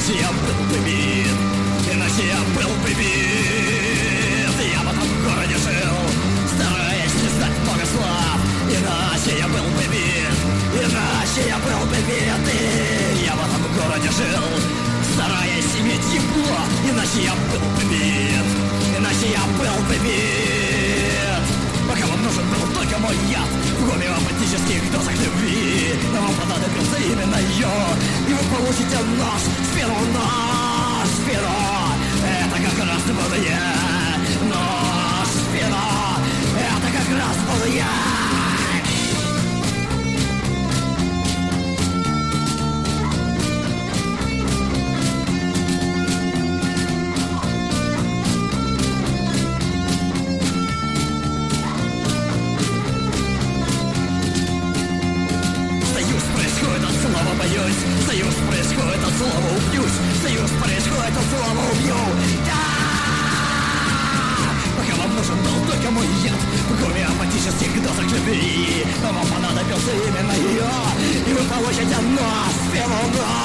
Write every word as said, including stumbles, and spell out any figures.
Иначе я был бы бит, иначе я был бы бит. Я в этом городе жил, стараясь не знать много слов. Иначе я был бы бит, иначе я был бы бит. И я в этом городе жил, стараясь иметь тепло. Иначе я был бы бит, иначе я был бы бит. Пока вам нужен был только мой яд в гомеопатических дозах любви. Но вам понадобился именно я, и вы получите нож в спину, нож в спину. Это как раз буду я, нож в спину. Это как раз буду я. Союз происходит от слова убьюсь. Союз происходит от слова убью. Да! Пока вам нужен был только мой яд в гомеопатических дозах любви. Но вам понадобился именно я, и вы получите нож в спину, нож